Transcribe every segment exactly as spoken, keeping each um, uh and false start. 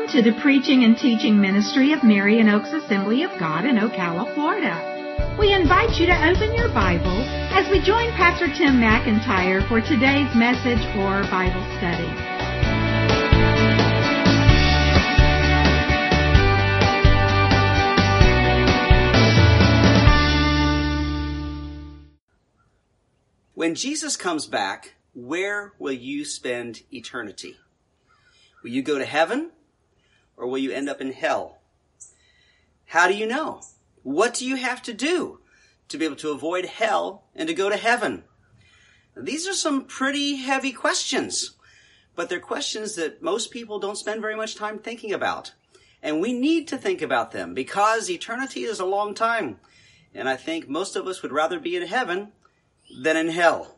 Welcome to the preaching and teaching ministry of Marion Oaks Assembly of God in Ocala, Florida. We invite you to open your Bible as we join Pastor Tim McIntyre for today's message or Bible study. When Jesus comes back, where will you spend eternity? Will you go to heaven, or will you end up in hell? How do you know? What do you have to do to be able to avoid hell and to go to heaven? These are some pretty heavy questions, but they're questions that most people don't spend very much time thinking about. And we need to think about them because eternity is a long time. And I think most of us would rather be in heaven than in hell.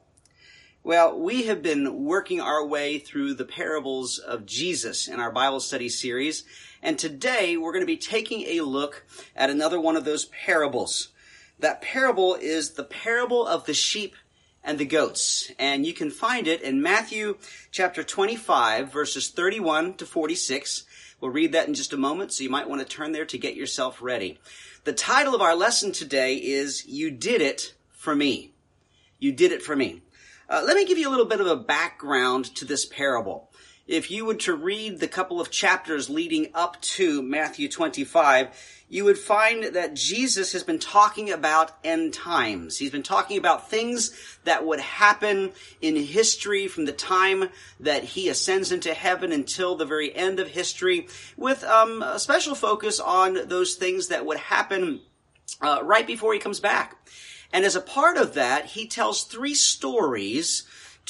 Well, we have been working our way through the parables of Jesus in our Bible study series, and today we're going to be taking a look at another one of those parables. That parable is the parable of the sheep and the goats, and you can find it in Matthew chapter twenty-five, verses thirty-one to forty-six. We'll read that in just a moment, so you might want to turn there to get yourself ready. The title of our lesson today is, You Did It For Me. You did it for me. Uh, let me give you a little bit of a background to this parable. If you were to read the couple of chapters leading up to Matthew twenty-five, you would find that Jesus has been talking about end times. He's been talking about things that would happen in history from the time that he ascends into heaven until the very end of history, with um, a special focus on those things that would happen uh, right before he comes back. And as a part of that, he tells three stories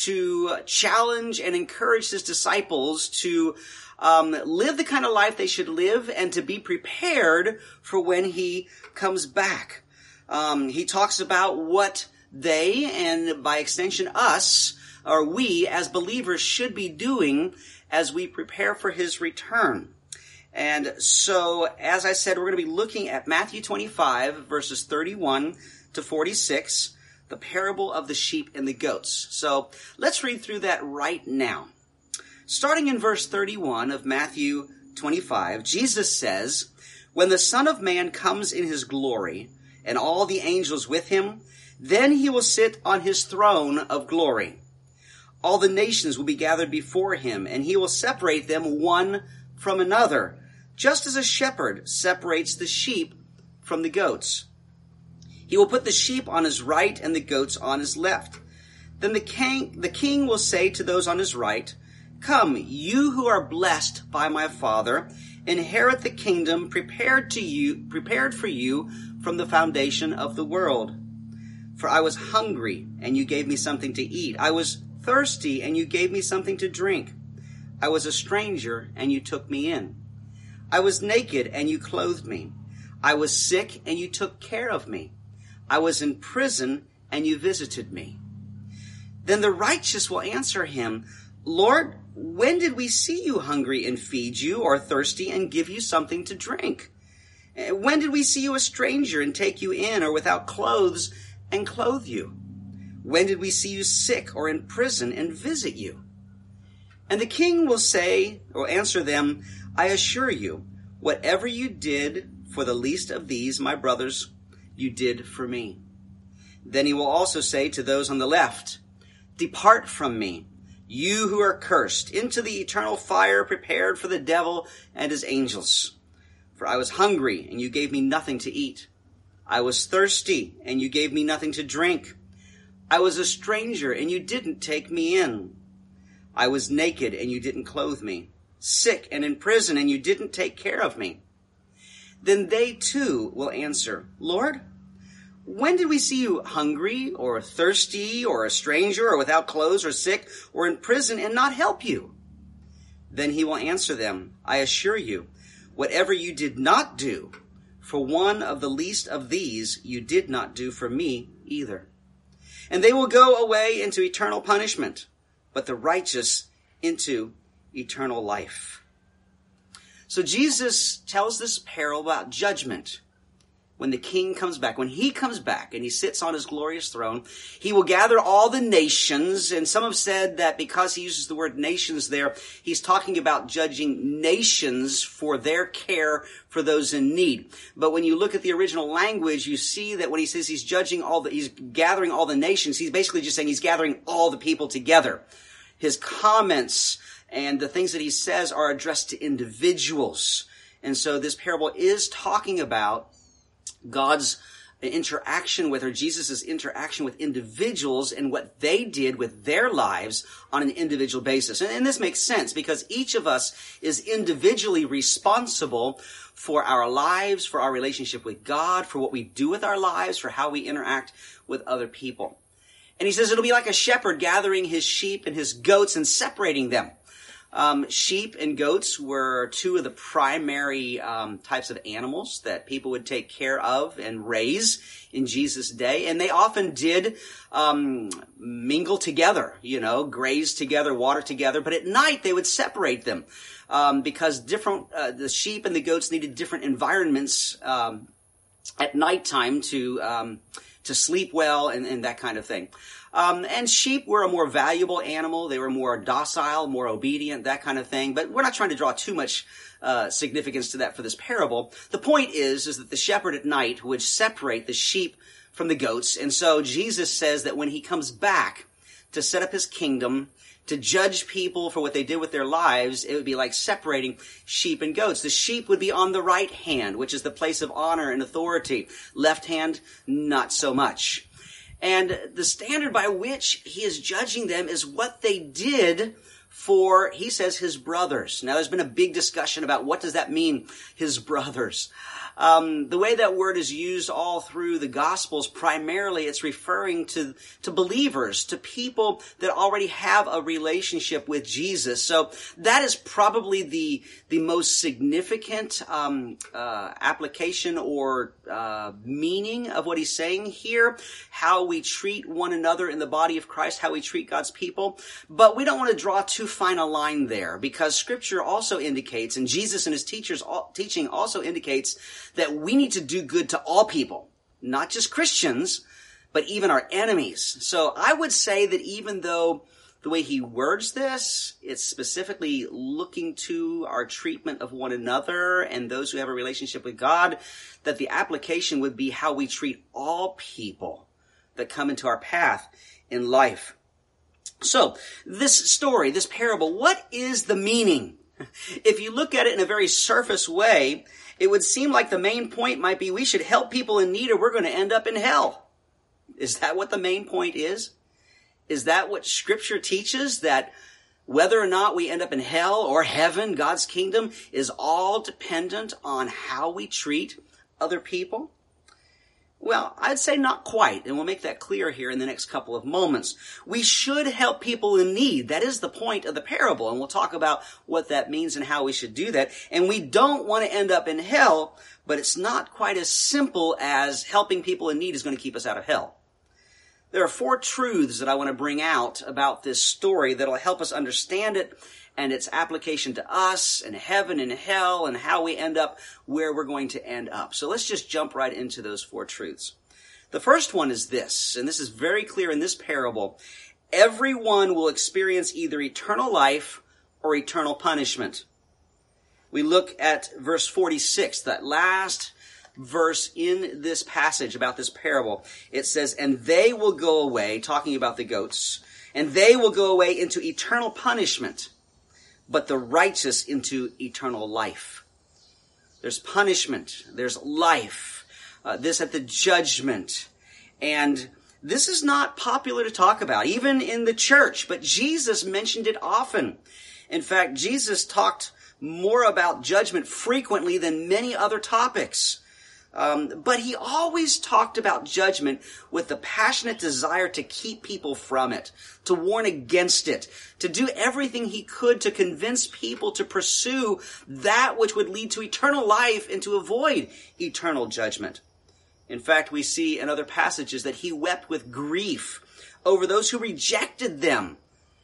to challenge and encourage his disciples to um, live the kind of life they should live and to be prepared for when he comes back. Um, he talks about what they, and by extension us, or we as believers should be doing as we prepare for his return. And so, as I said, we're going to be looking at Matthew twenty-five, verses thirty-one to forty-six, the parable of the sheep and the goats. So let's read through that right now. Starting in verse thirty-one of Matthew twenty-five, Jesus says, When the Son of Man comes in his glory, and all the angels with him, then he will sit on his throne of glory. All the nations will be gathered before him, and he will separate them one from another, just as a shepherd separates the sheep from the goats. He will put the sheep on his right and the goats on his left. Then the king, the king will say to those on his right, Come, you who are blessed by my Father, inherit the kingdom prepared to you, prepared for you from the foundation of the world. For I was hungry, and you gave me something to eat. I was thirsty, and you gave me something to drink. I was a stranger, and you took me in. I was naked, and you clothed me. I was sick, and you took care of me. I was in prison, and you visited me. Then the righteous will answer him, Lord, when did we see you hungry and feed you, or thirsty and give you something to drink? When did we see you a stranger and take you in, or without clothes and clothe you? When did we see you sick or in prison and visit you? And the king will say, or answer them, I assure you, whatever you did for the least of these, my brothers, you did for me. Then he will also say to those on the left, Depart from me, you who are cursed, into the eternal fire prepared for the devil and his angels. For I was hungry, and you gave me nothing to eat. I was thirsty, and you gave me nothing to drink. I was a stranger, and you didn't take me in. I was naked, and you didn't clothe me. Sick and in prison, and you didn't take care of me. Then they too will answer, Lord, when did we see you hungry or thirsty or a stranger or without clothes or sick or in prison and not help you? Then he will answer them, I assure you, whatever you did not do for one of the least of these, you did not do for me either. And they will go away into eternal punishment, but the righteous into eternal life. So Jesus tells this parable about judgment. when the king comes back, when he comes back and he sits on his glorious throne, he will gather all the nations. And some have said that because he uses the word nations there, he's talking about judging nations for their care for those in need. But when you look at the original language, you see that when he says he's judging all the, he's gathering all the nations, he's basically just saying he's gathering all the people together. His comments and the things that he says are addressed to individuals. And so this parable is talking about God's interaction with, or Jesus' interaction with individuals and what they did with their lives on an individual basis. And, and this makes sense because each of us is individually responsible for our lives, for our relationship with God, for what we do with our lives, for how we interact with other people. And he says it'll be like a shepherd gathering his sheep and his goats and separating them. Um, sheep and goats were two of the primary um, types of animals that people would take care of and raise in Jesus' day. And they often did um, mingle together, you know, graze together, water together. But at night, they would separate them um, because different uh, the sheep and the goats needed different environments um, at nighttime to um, to sleep well and, and that kind of thing. Um, and sheep were a more valuable animal. They were more docile, more obedient, that kind of thing. But we're not trying to draw too much uh, significance to that for this parable. The point is, is that the shepherd at night would separate the sheep from the goats. And so Jesus says that when he comes back to set up his kingdom, to judge people for what they did with their lives, it would be like separating sheep and goats. The sheep would be on the right hand, which is the place of honor and authority. Left hand, not so much. And the standard by which he is judging them is what they did for, he says, his brothers. Now, there's been a big discussion about what does that mean, his brothers. Um, the way that word is used all through the Gospels, primarily it's referring to, to believers, to people that already have a relationship with Jesus. So that is probably the, the most significant um, uh, application or uh, meaning of what he's saying here, how we treat one another in the body of Christ, how we treat God's people. But we don't want to draw too fine a line there because Scripture also indicates, and Jesus and his teachers teaching also indicates, that we need to do good to all people, not just Christians, but even our enemies. So I would say that even though the way he words this, it's specifically looking to our treatment of one another and those who have a relationship with God, that the application would be how we treat all people that come into our path in life. So this story, this parable, what is the meaning? If you look at it in a very surface way, it would seem like the main point might be we should help people in need or we're going to end up in hell. Is that what the main point is? Is that what Scripture teaches? That whether or not we end up in hell or heaven, God's kingdom, is all dependent on how we treat other people? Well, I'd say not quite, and we'll make that clear here in the next couple of moments. We should help people in need. That is the point of the parable, and we'll talk about what that means and how we should do that. And we don't want to end up in hell, but it's not quite as simple as helping people in need is going to keep us out of hell. There are four truths that I want to bring out about this story that'll help us understand it and its application to us and heaven and hell and how we end up where we're going to end up. So let's just jump right into those four truths. The first one is this, and this is very clear in this parable. Everyone will experience either eternal life or eternal punishment. We look at verse forty-six, that last verse in this passage about this parable. It says, and they will go away, talking about the goats, and they will go away into eternal punishment, but the righteous into eternal life. There's punishment. There's life. Uh, this at the judgment. And this is not popular to talk about, even in the church, but Jesus mentioned it often. In fact, Jesus talked more about judgment frequently than many other topics. Um, but he always talked about judgment with the passionate desire to keep people from it, to warn against it, to do everything he could to convince people to pursue that which would lead to eternal life and to avoid eternal judgment. In fact, we see in other passages that he wept with grief over those who rejected them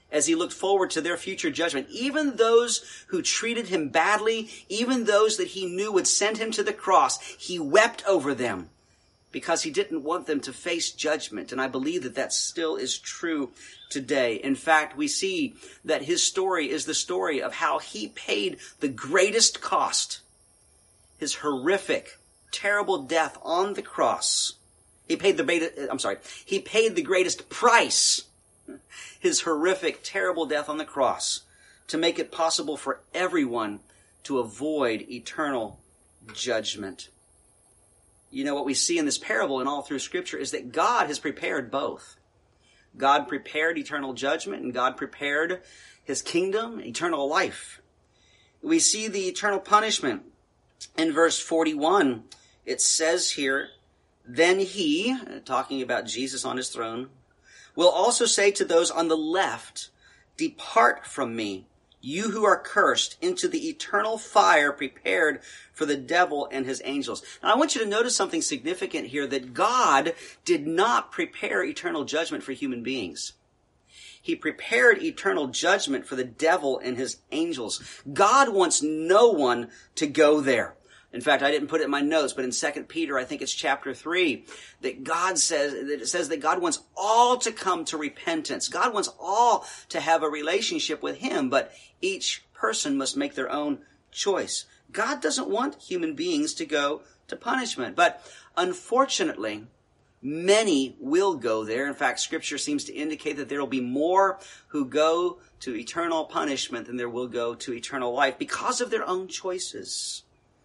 as he looked forward to their future judgment. Even those who treated him badly, even those that he knew would send him to the cross, he wept over them because he didn't want them to face judgment. And I believe that that still is true today. In fact, we see that his story is the story of how he paid the greatest cost, his horrific, terrible death on the cross. He paid the, I'm sorry, he paid the greatest price, his horrific, terrible death on the cross, to make it possible for everyone to avoid eternal judgment. You know, what we see in this parable and all through Scripture is that God has prepared both. God prepared eternal judgment, and God prepared his kingdom, eternal life. We see the eternal punishment in verse forty-one. It says here, then he, talking about Jesus on his throne, will also say to those on the left, depart from me, you who are cursed, into the eternal fire prepared for the devil and his angels. Now, I want you to notice something significant here, that God did not prepare eternal judgment for human beings. He prepared eternal judgment for the devil and his angels. God wants no one to go there. In fact, I didn't put it in my notes, but in Second Peter, I think it's chapter three, that God says, that it says that God wants all to come to repentance. God wants all to have a relationship with him, but each person must make their own choice. God doesn't want human beings to go to punishment, but unfortunately, many will go there. In fact, Scripture seems to indicate that there will be more who go to eternal punishment than there will go to eternal life because of their own choices.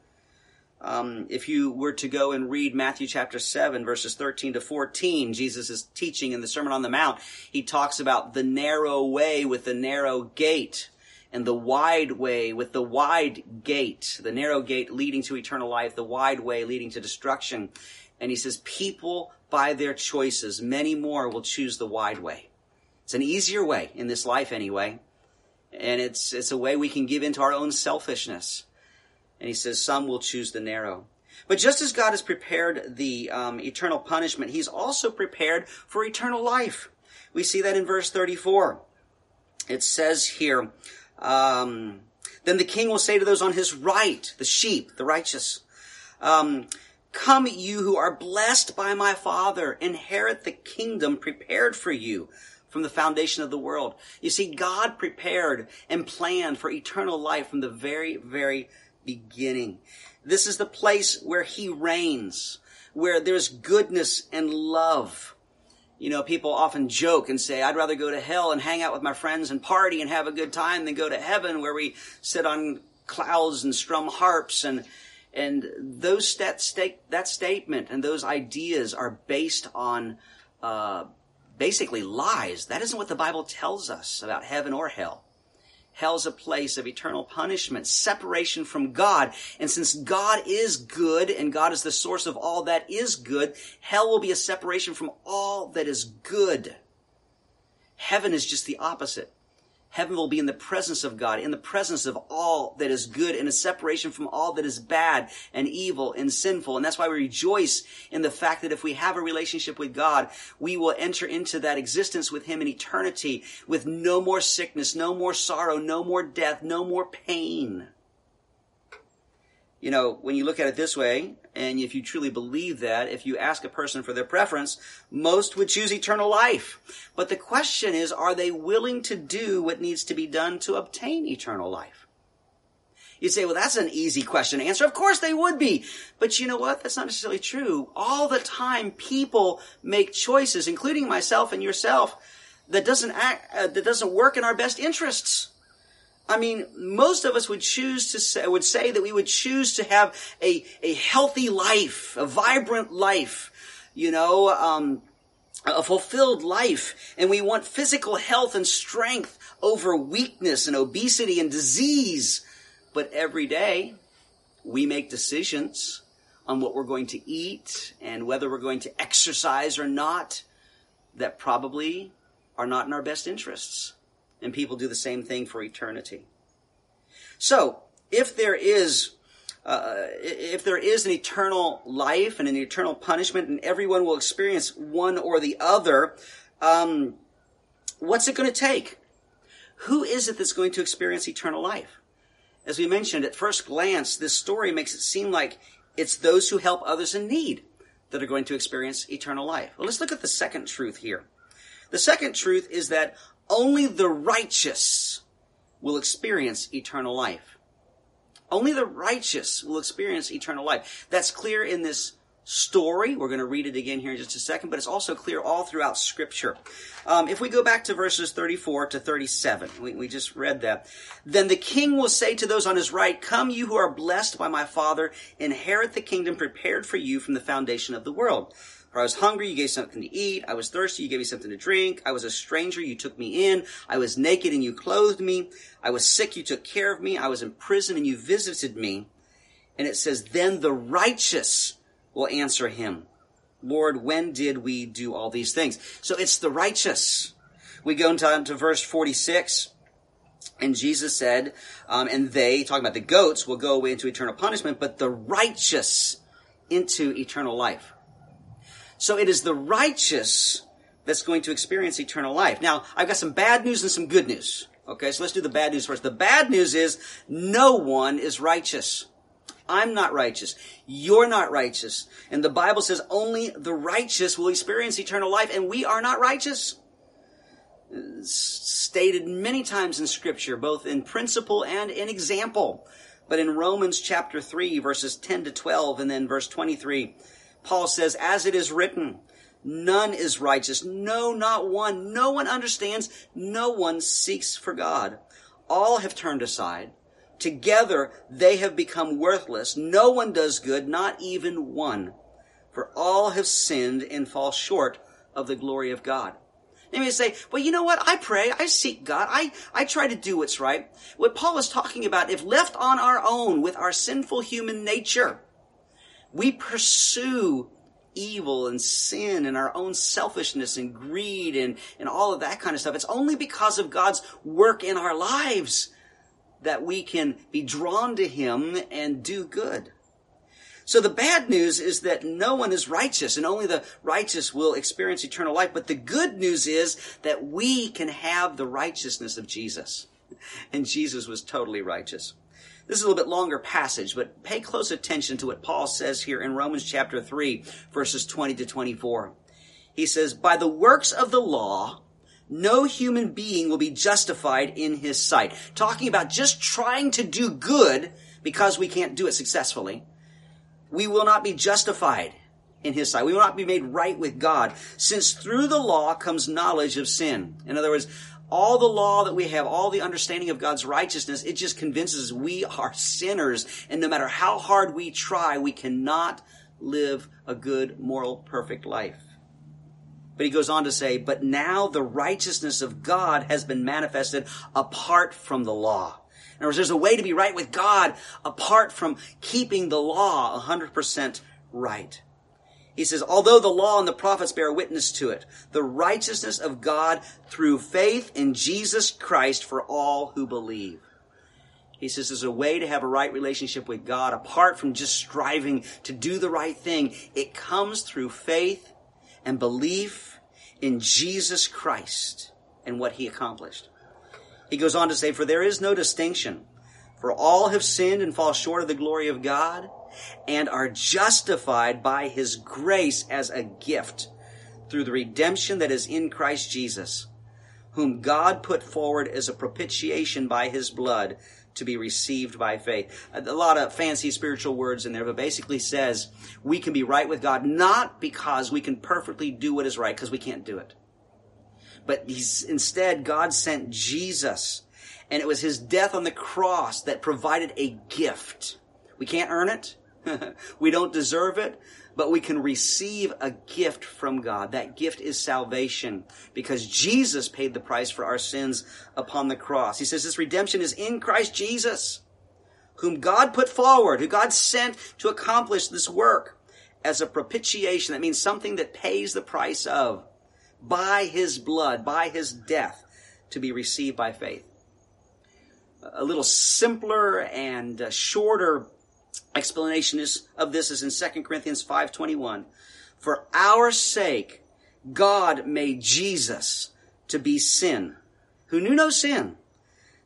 Um, if you were to go and read Matthew chapter seven, verses thirteen to fourteen, Jesus is teaching in the Sermon on the Mount. He talks about the narrow way with the narrow gate and the wide way with the wide gate, the narrow gate leading to eternal life, the wide way leading to destruction. And he says, people by their choices, many more will choose the wide way. It's an easier way in this life anyway. And it's, it's a way we can give into our own selfishness. And he says some will choose the narrow. But just as God has prepared the um, eternal punishment, he's also prepared for eternal life. We see that in verse thirty-four. It says here, um, then the king will say to those on his right, the sheep, the righteous, um, come you who are blessed by my Father, inherit the kingdom prepared for you from the foundation of the world. You see, God prepared and planned for eternal life from the very, very beginning. This is the place where he reigns, where there's goodness and love. You know, people often joke and say, I'd rather go to hell and hang out with my friends and party and have a good time than go to heaven where we sit on clouds and strum harps. And and those that, state, that statement and those ideas are based on uh, basically lies. That isn't what the Bible tells us about heaven or hell. Hell's a place of eternal punishment, separation from God. And since God is good and God is the source of all that is good, hell will be a separation from all that is good. Heaven is just the opposite. Heaven will be in the presence of God, in the presence of all that is good, and a separation from all that is bad and evil and sinful. And that's why we rejoice in the fact that if we have a relationship with God, we will enter into that existence with him in eternity with no more sickness, no more sorrow, no more death, no more pain. You know, when you look at it this way, and if you truly believe that, if you ask a person for their preference, most would choose eternal life. But the question is, are they willing to do what needs to be done to obtain eternal life? You say, well, that's an easy question to answer. Of course they would be. But you know what? That's not necessarily true. All the time, people make choices, including myself and yourself, that doesn't act, uh, that doesn't work in our best interests. I mean, most of us would choose to say, would say that we would choose to have a, a healthy life, a vibrant life, you know, um, a fulfilled life. And we want physical health and strength over weakness and obesity and disease. But every day we make decisions on what we're going to eat and whether we're going to exercise or not that probably are not in our best interests. And people do the same thing for eternity. So, if there is, uh, if there is an eternal life and an eternal punishment, and everyone will experience one or the other, um, what's it going to take? who is it that's going to experience eternal life? As we mentioned, at first glance, this story makes it seem like it's those who help others in need that are going to experience eternal life. Well, let's look at the second truth here. The second truth is that only the righteous will experience eternal life. Only the righteous will experience eternal life. That's clear in this story. We're going to read it again here in just a second, but it's also clear all throughout Scripture. Um, if we go back to verses thirty-four to thirty-seven, we, we just read that. Then the king will say to those on his right, "Come, you who are blessed by my Father, inherit the kingdom prepared for you from the foundation of the world. For I was hungry, you gave something to eat. I was thirsty, you gave me something to drink. I was a stranger, you took me in. I was naked, and you clothed me. I was sick, you took care of me. I was in prison, and you visited me." And it says, "Then the righteous will answer him, 'Lord, when did we do all these things?'" So it's the righteous. We go into, into verse forty-six, and Jesus said, um, and they, talking about the goats, will go away into eternal punishment, but the righteous into eternal life. So it is the righteous that's going to experience eternal life. Now, I've got some bad news and some good news. Okay, so let's do the bad news first. The bad news is no one is righteous. I'm not righteous. You're not righteous. And the Bible says only the righteous will experience eternal life, and we are not righteous. It's stated many times in Scripture, both in principle and in example. But in Romans chapter three, verses ten to twelve, and then verse twenty-three, Paul says, "As it is written, none is righteous, no, not one. No one understands, no one seeks for God. All have turned aside. Together they have become worthless. No one does good, not even one. For all have sinned and fall short of the glory of God." You may say, well, you know what? I pray. I seek God. I, I try to do what's right. What Paul is talking about, if left on our own with our sinful human nature, we pursue evil and sin and our own selfishness and greed and, and all of that kind of stuff. It's only because of God's work in our lives that we can be drawn to Him and do good. So the bad news is that no one is righteous, and only the righteous will experience eternal life. But the good news is that we can have the righteousness of Jesus. And Jesus was totally righteous. This is a little bit longer passage, but pay close attention to what Paul says here in Romans chapter three, verses twenty to twenty-four. He says, "By the works of the law, no human being will be justified in his sight." Talking about just trying to do good because we can't do it successfully. We will not be justified in His sight. We will not be made right with God, since through the law comes knowledge of sin. In other words, all the law that we have, all the understanding of God's righteousness, it just convinces us we are sinners. And no matter how hard we try, we cannot live a good, moral, perfect life. But he goes on to say, "But now the righteousness of God has been manifested apart from the law." In other words, there's a way to be right with God apart from keeping the law one hundred percent right. He says, "Although the law and the prophets bear witness to it, the righteousness of God through faith in Jesus Christ for all who believe." He says there's a way to have a right relationship with God apart from just striving to do the right thing. It comes through faith and belief in Jesus Christ and what He accomplished. He goes on to say, "For there is no distinction, for all have sinned and fall short of the glory of God, and are justified by His grace as a gift through the redemption that is in Christ Jesus, whom God put forward as a propitiation by His blood to be received by faith." A lot of fancy spiritual words in there, but basically says we can be right with God not because we can perfectly do what is right, because we can't do it. But he's, instead, God sent Jesus, and it was His death on the cross that provided a gift. We can't earn it. We don't deserve it, but we can receive a gift from God. That gift is salvation, because Jesus paid the price for our sins upon the cross. He says this redemption is in Christ Jesus, whom God put forward, who God sent to accomplish this work as a propitiation. That means something that pays the price of, by His blood, by His death, to be received by faith. A little simpler and shorter explanation is, of this is in Second Corinthians five twenty-one. "For our sake, God made Jesus to be sin, who knew no sin,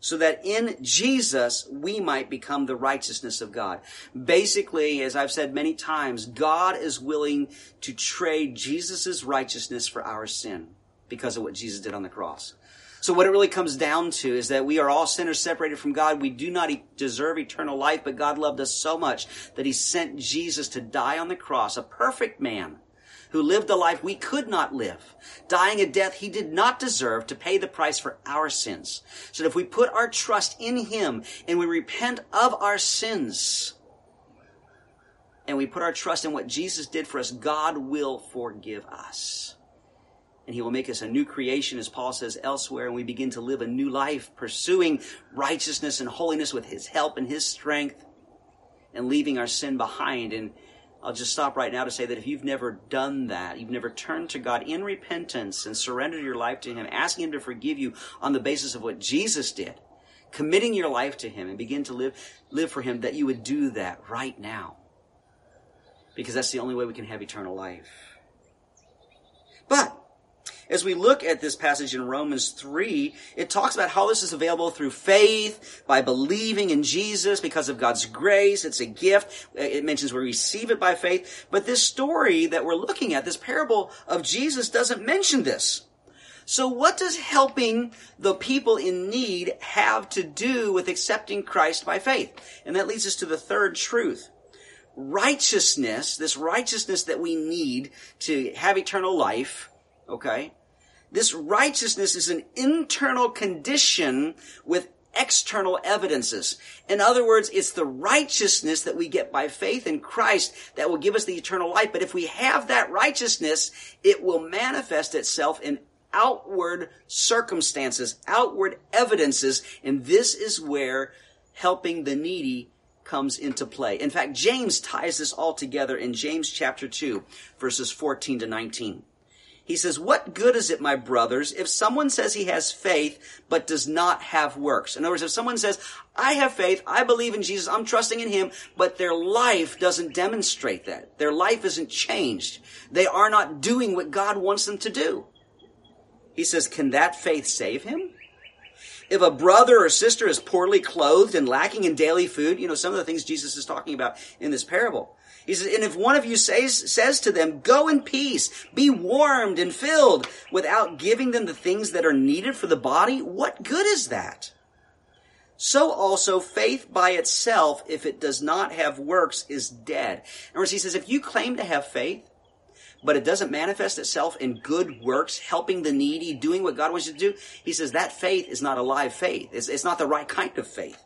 so that in Jesus we might become the righteousness of God. Basically, as I've said many times, God is willing to trade Jesus' righteousness for our sin because of what Jesus did on the cross. So what it really comes down to is that we are all sinners separated from God. We do not e- deserve eternal life, but God loved us so much that he sent Jesus to die on the cross, a perfect man who lived a life we could not live, dying a death he did not deserve to pay the price for our sins. So that if we put our trust in him and we repent of our sins and we put our trust in what Jesus did for us, God will forgive us. And he will make us a new creation, as Paul says elsewhere, and we begin to live a new life, pursuing righteousness and holiness with his help and his strength, and leaving our sin behind. And I'll just stop right now to say that if you've never done that, you've never turned to God in repentance and surrendered your life to him, asking him to forgive you on the basis of what Jesus did, committing your life to him and begin to live, live for him, that you would do that right now. Because that's the only way we can have eternal life. But as we look at this passage in Romans three, it talks about how this is available through faith, by believing in Jesus because of God's grace. It's a gift. It mentions we receive it by faith. But this story that we're looking at, this parable of Jesus, doesn't mention this. So what does helping the people in need have to do with accepting Christ by faith? And that leads us to the third truth. Righteousness, this righteousness that we need to have eternal life, okay? This righteousness is an internal condition with external evidences. In other words, it's the righteousness that we get by faith in Christ that will give us the eternal life. But if we have that righteousness, it will manifest itself in outward circumstances, outward evidences, and this is where helping the needy comes into play. In fact, James ties this all together in James chapter two, verses fourteen to nineteen. He says, "What good is it, my brothers, if someone says he has faith but does not have works?" In other words, if someone says, "I have faith, I believe in Jesus, I'm trusting in him," but their life doesn't demonstrate that. Their life isn't changed. They are not doing what God wants them to do. He says, can that faith save him? If a brother or sister is poorly clothed and lacking in daily food, you know, some of the things Jesus is talking about in this parable. He says, and if one of you says, says to them, "Go in peace, be warmed and filled," without giving them the things that are needed for the body, what good is that? So also faith by itself, if it does not have works, is dead. In other words, he says, if you claim to have faith, but it doesn't manifest itself in good works, helping the needy, doing what God wants you to do, he says that faith is not a live faith. It's, it's not the right kind of faith.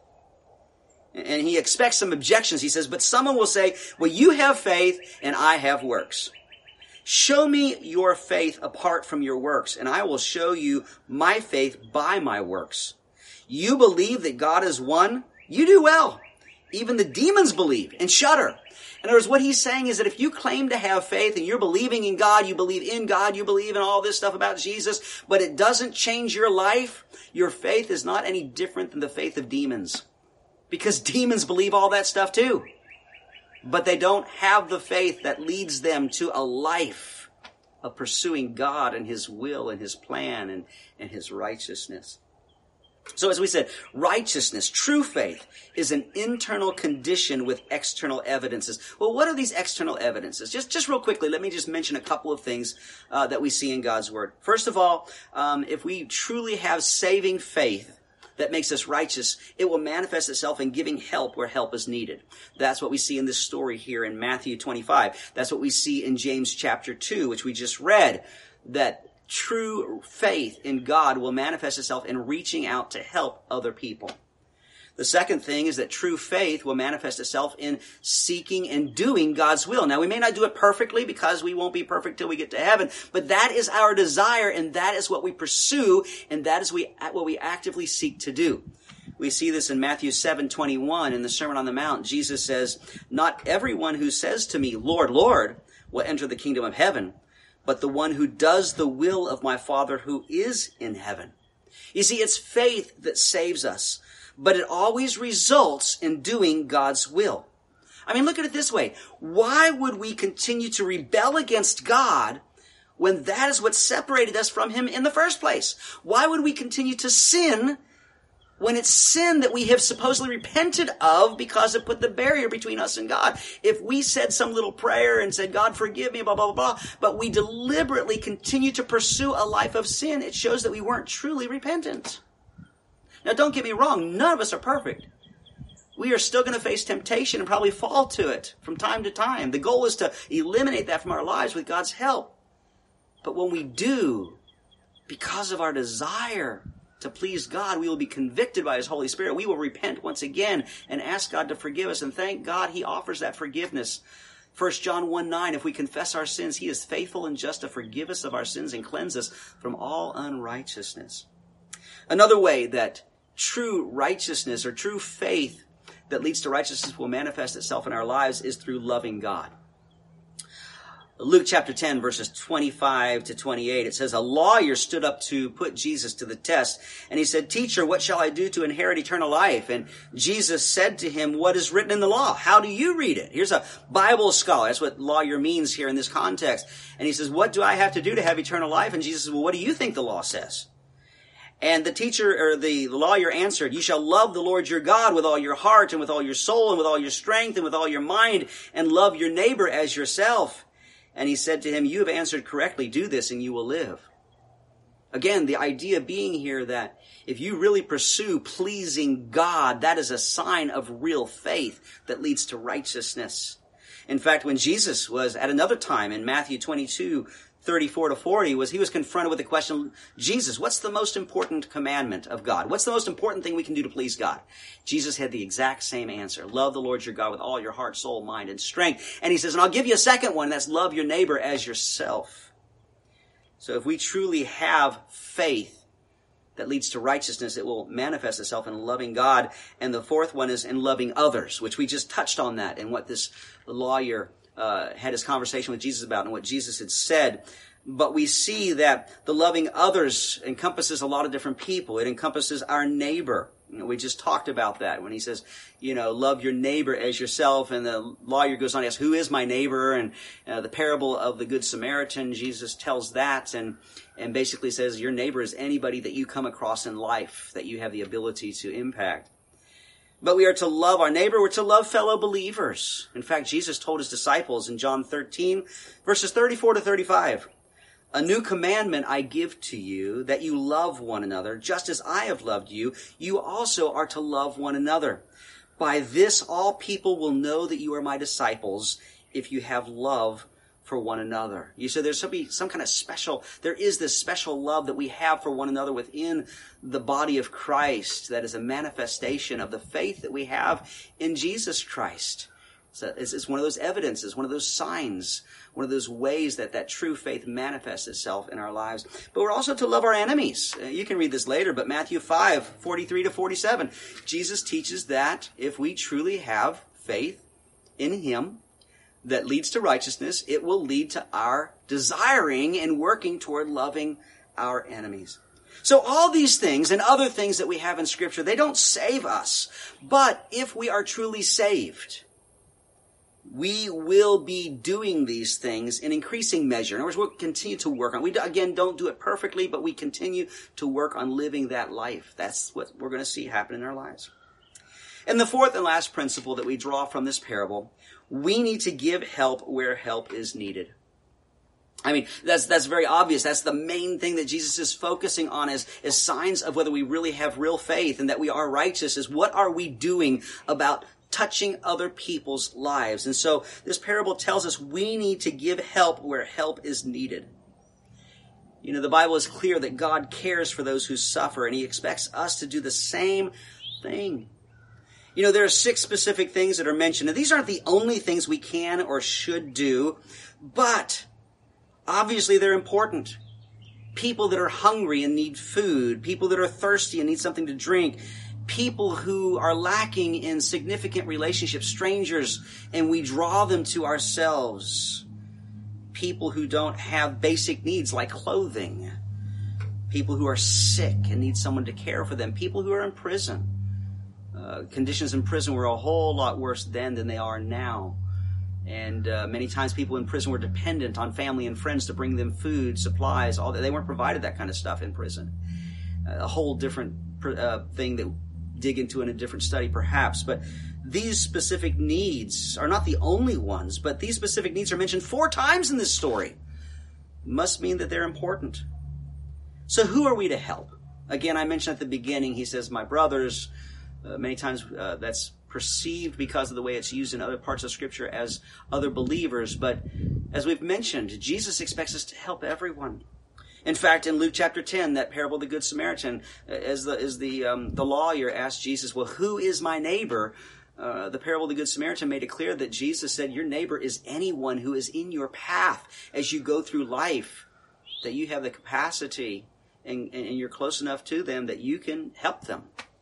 And he expects some objections. He says, but someone will say, well, you have faith and I have works. Show me your faith apart from your works, and I will show you my faith by my works. You believe that God is one? You do well. Even the demons believe and shudder. In other words, what he's saying is that if you claim to have faith and you're believing in God, you believe in God, you believe in all this stuff about Jesus, but it doesn't change your life, your faith is not any different than the faith of demons. Because demons believe all that stuff too. But they don't have the faith that leads them to a life of pursuing God and his will and his plan and, and his righteousness. So as we said, righteousness, true faith, is an internal condition with external evidences. Well, what are these external evidences? Just, just real quickly, let me just mention a couple of things uh, that we see in God's Word. First of all, um, if we truly have saving faith that makes us righteous, it will manifest itself in giving help where help is needed. That's what we see in this story here in Matthew twenty-five. That's what we see in James chapter two, which we just read, that true faith in God will manifest itself in reaching out to help other people. The second thing is that true faith will manifest itself in seeking and doing God's will. Now, we may not do it perfectly because we won't be perfect till we get to heaven, but that is our desire, and that is what we pursue, and that is what we actively seek to do. We see this in Matthew seven twenty-one in the Sermon on the Mount. Jesus says, "Not everyone who says to me, 'Lord, Lord,' will enter the kingdom of heaven, but the one who does the will of my Father who is in heaven." You see, it's faith that saves us, but it always results in doing God's will. I mean, look at it this way. Why would we continue to rebel against God when that is what separated us from him in the first place? Why would we continue to sin when it's sin that we have supposedly repented of because it put the barrier between us and God. If we said some little prayer and said, God, forgive me, blah, blah, blah, blah, but we deliberately continue to pursue a life of sin, it shows that we weren't truly repentant. Now, don't get me wrong. None of us are perfect. We are still going to face temptation and probably fall to it from time to time. The goal is to eliminate that from our lives with God's help. But when we do, because of our desire to please God, we will be convicted by His Holy Spirit. We will repent once again and ask God to forgive us. And thank God He offers that forgiveness. First John one nine, if we confess our sins, He is faithful and just to forgive us of our sins and cleanse us from all unrighteousness. Another way that true righteousness or true faith that leads to righteousness will manifest itself in our lives is through loving God. Luke chapter ten, verses twenty-five to twenty-eight, it says, a lawyer stood up to put Jesus to the test, and he said, Teacher, what shall I do to inherit eternal life? And Jesus said to him, what is written in the law? How do you read it? Here's a Bible scholar. That's what lawyer means here in this context. And he says, what do I have to do to have eternal life? And Jesus says, well, what do you think the law says? And the teacher, or the lawyer answered, you shall love the Lord your God with all your heart and with all your soul and with all your strength and with all your mind, and love your neighbor as yourself. And he said to him, you have answered correctly. Do this and you will live. Again, the idea being here that if you really pursue pleasing God, that is a sign of real faith that leads to righteousness. In fact, when Jesus was at another time in Matthew twenty-two, thirty-four to forty, was he was confronted with the question, Jesus, what's the most important commandment of God? What's the most important thing we can do to please God? Jesus had the exact same answer. Love the Lord your God with all your heart, soul, mind, and strength. And he says, and I'll give you a second one, that's love your neighbor as yourself. So if we truly have faith that leads to righteousness, it will manifest itself in loving God. And the fourth one is in loving others, which we just touched on that and what this lawyer Uh, had his conversation with Jesus about and what Jesus had said. But we see that the loving others encompasses a lot of different people. It encompasses our neighbor. You know, we just talked about that when he says, you know, love your neighbor as yourself. And the lawyer goes on to ask, who is my neighbor? And uh, the parable of the Good Samaritan, Jesus tells that and, and basically says your neighbor is anybody that you come across in life that you have the ability to impact. But we are to love our neighbor. We're to love fellow believers. In fact, Jesus told his disciples in John thirteen, verses thirty-four to thirty-five, a new commandment I give to you, that you love one another, just as I have loved you. You also are to love one another. By this, all people will know that you are my disciples, if you have love for one another. You said there's some, some kind of special, there is this special love that we have for one another within the body of Christ that is a manifestation of the faith that we have in Jesus Christ. So it's, it's one of those evidences, one of those signs, one of those ways that that true faith manifests itself in our lives. But we're also to love our enemies. You can read this later, but Matthew five, forty-three to forty-seven, Jesus teaches that if we truly have faith in Him, that leads to righteousness, it will lead to our desiring and working toward loving our enemies. So all these things and other things that we have in Scripture, they don't save us. But if we are truly saved, we will be doing these things in increasing measure. In other words, we'll continue to work on it. We, again, don't do it perfectly, but we continue to work on living that life. That's what we're going to see happen in our lives. And the fourth and last principle that we draw from this parable, we need to give help where help is needed. I mean, that's that's very obvious. That's the main thing that Jesus is focusing on as, as signs of whether we really have real faith and that we are righteous, is what are we doing about touching other people's lives? And so this parable tells us we need to give help where help is needed. You know, the Bible is clear that God cares for those who suffer, and He expects us to do the same thing. You know, there are six specific things that are mentioned, and these aren't the only things we can or should do, but obviously they're important. People that are hungry and need food, people that are thirsty and need something to drink, people who are lacking in significant relationships, strangers, and we draw them to ourselves, people who don't have basic needs like clothing, people who are sick and need someone to care for them, people who are in prison. Uh, conditions in prison were a whole lot worse then than they are now. And uh, many times people in prison were dependent on family and friends to bring them food, supplies, all that. They weren't provided that kind of stuff in prison. Uh, a whole different uh, thing that dig into in a different study perhaps. But these specific needs are not the only ones, but these specific needs are mentioned four times in this story. Must mean that they're important. So who are we to help? Again, I mentioned at the beginning, he says, my brothers. Uh, many times uh, that's perceived because of the way it's used in other parts of Scripture as other believers. But as we've mentioned, Jesus expects us to help everyone. In fact, in Luke chapter ten, that parable of the Good Samaritan, as the as the um, the lawyer asked Jesus, well, who is my neighbor? Uh, the parable of the Good Samaritan made it clear that Jesus said, your neighbor is anyone who is in your path as you go through life, that you have the capacity and, and you're close enough to them that you can help them.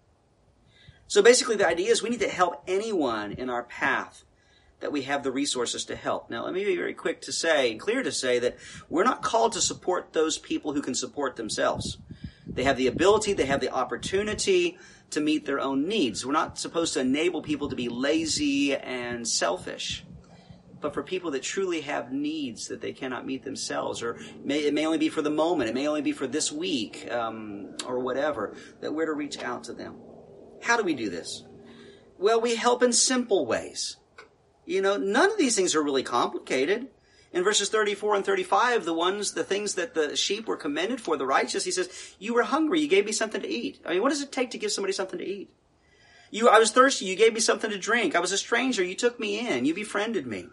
So basically the idea is we need to help anyone in our path that we have the resources to help. Now let me be very quick to say, and clear to say, that we're not called to support those people who can support themselves. They have the ability, they have the opportunity to meet their own needs. We're not supposed to enable people to be lazy and selfish. But for people that truly have needs that they cannot meet themselves, or may, it may only be for the moment, it may only be for this week, um, or whatever, that we're to reach out to them. How do we do this? Well, we help in simple ways. You know, none of these things are really complicated. In verses thirty-four and thirty-five, the ones, the things that the sheep were commended for, the righteous, he says, you were hungry, you gave me something to eat. I mean, what does it take to give somebody something to eat? You, I was thirsty, you gave me something to drink. I was a stranger, you took me in, you befriended me.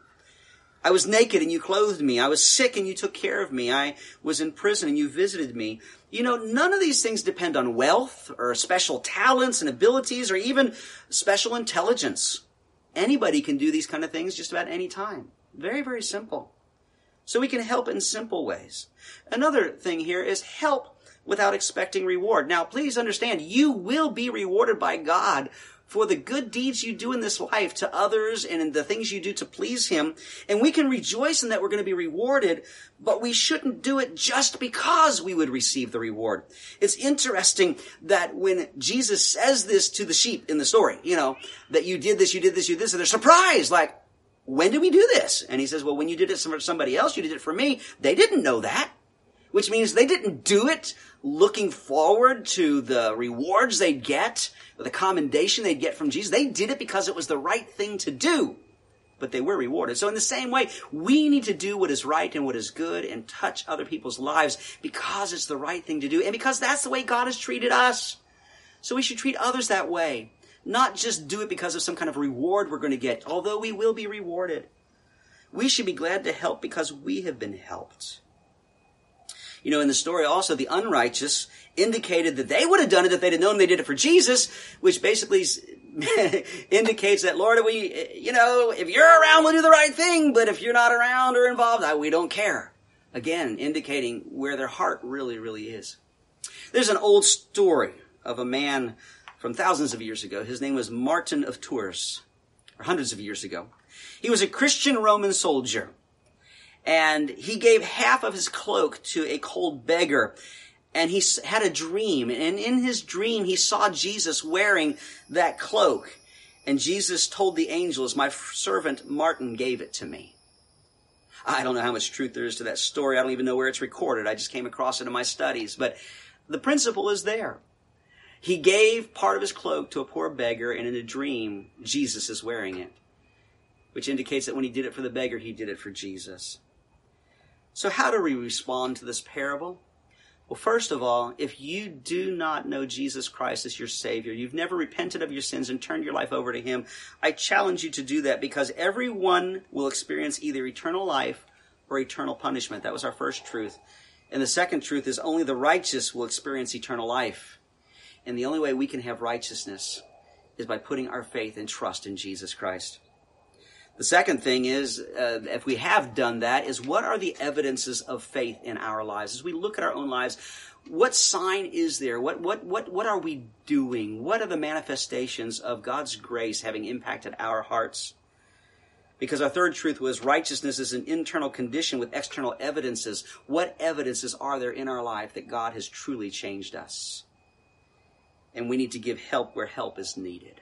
I was naked and you clothed me. I was sick and you took care of me. I was in prison and you visited me. You know, none of these things depend on wealth or special talents and abilities or even special intelligence. Anybody can do these kind of things just about any time. Very, very simple. So we can help in simple ways. Another thing here is help without expecting reward. Now, please understand, you will be rewarded by God for the good deeds you do in this life to others and in the things you do to please Him. And we can rejoice in that we're going to be rewarded, but we shouldn't do it just because we would receive the reward. It's interesting that when Jesus says this to the sheep in the story, you know, that you did this, you did this, you did this, and they're surprised, like, when did we do this? And He says, well, when you did it for somebody else, you did it for me. They didn't know that, which means they didn't do it looking forward to the rewards they'd get, or the commendation they'd get from Jesus. They did it because it was the right thing to do, but they were rewarded. So in the same way, we need to do what is right and what is good and touch other people's lives because it's the right thing to do and because that's the way God has treated us. So we should treat others that way, not just do it because of some kind of reward we're going to get, although we will be rewarded. We should be glad to help because we have been helped. You know, in the story also, the unrighteous indicated that they would have done it if they'd have known they did it for Jesus, which basically indicates that, Lord, we, you know, if you're around, we'll do the right thing, but if you're not around or involved, we don't care. Again, indicating where their heart really, really is. There's an old story of a man from thousands of years ago. His name was Martin of Tours, or hundreds of years ago. He was a Christian Roman soldier. And he gave half of his cloak to a cold beggar. And he had a dream. And in his dream, he saw Jesus wearing that cloak. And Jesus told the angels, my servant Martin gave it to me. I don't know how much truth there is to that story. I don't even know where it's recorded. I just came across it in my studies. But the principle is there. He gave part of his cloak to a poor beggar, and in a dream, Jesus is wearing it. Which indicates that when he did it for the beggar, he did it for Jesus. So how do we respond to this parable? Well, first of all, if you do not know Jesus Christ as your Savior, you've never repented of your sins and turned your life over to Him, I challenge you to do that because everyone will experience either eternal life or eternal punishment. That was our first truth. And the second truth is only the righteous will experience eternal life. And the only way we can have righteousness is by putting our faith and trust in Jesus Christ. The second thing is, uh, if we have done that, is what are the evidences of faith in our lives? As we look at our own lives, what sign is there? What, what, what, what are we doing? What are the manifestations of God's grace having impacted our hearts? Because our third truth was righteousness is an internal condition with external evidences. What evidences are there in our life that God has truly changed us? And we need to give help where help is needed.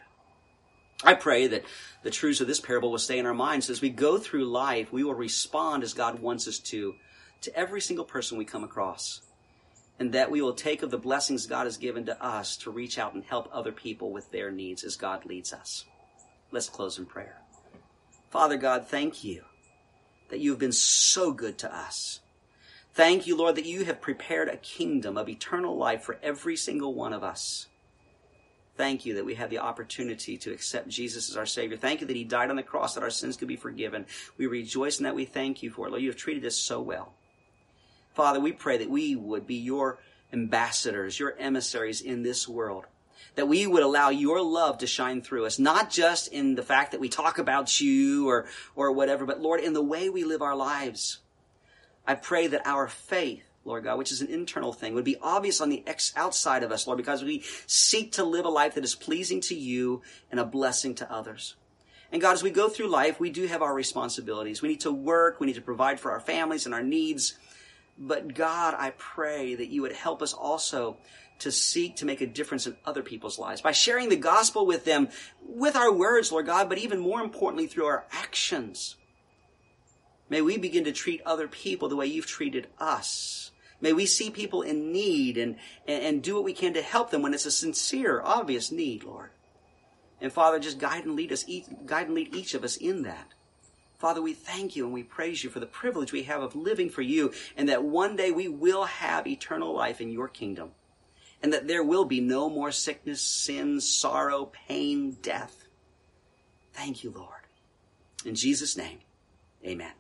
I pray that the truths of this parable will stay in our minds. As we go through life, we will respond as God wants us to, to every single person we come across. and that we will take of the blessings God has given to us to reach out and help other people with their needs as God leads us. Let's close in prayer. Father God, thank you that you have been so good to us. Thank you, Lord, that you have prepared a kingdom of eternal life for every single one of us. Thank you that we have the opportunity to accept Jesus as our Savior. Thank you that he died on the cross that our sins could be forgiven. We rejoice in that. We thank you for it. Lord, you have treated us so well. Father, we pray that we would be your ambassadors, your emissaries in this world, that we would allow your love to shine through us, not just in the fact that we talk about you or, or whatever, but Lord, in the way we live our lives. I pray that our faith, Lord God, which is an internal thing, would be obvious on the ex- outside of us, Lord, because we seek to live a life that is pleasing to you and a blessing to others. And God, as we go through life, we do have our responsibilities. We need to work. We need to provide for our families and our needs. But God, I pray that you would help us also to seek to make a difference in other people's lives by sharing the gospel with them, with our words, Lord God, but even more importantly, through our actions. May we begin to treat other people the way you've treated us. May we see people in need and, and, and do what we can to help them when it's a sincere, obvious need, Lord. And Father, just guide and lead us, guide and lead each of us in that. Father, we thank you and we praise you for the privilege we have of living for you, and that one day we will have eternal life in your kingdom, and that there will be no more sickness, sin, sorrow, pain, death. Thank you, Lord. In Jesus' name, amen.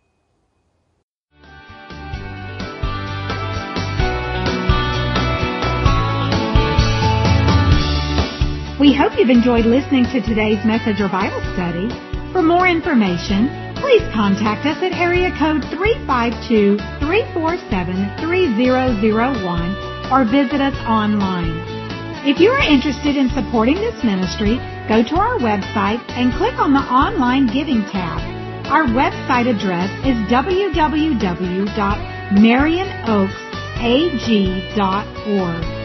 We hope you've enjoyed listening to today's message or Bible study. For more information, please contact us at area code three five two, three four seven, three zero zero one or visit us online. If you are interested in supporting this ministry, go to our website and click on the Online Giving tab. Our website address is w w w dot marion oaks a g dot org.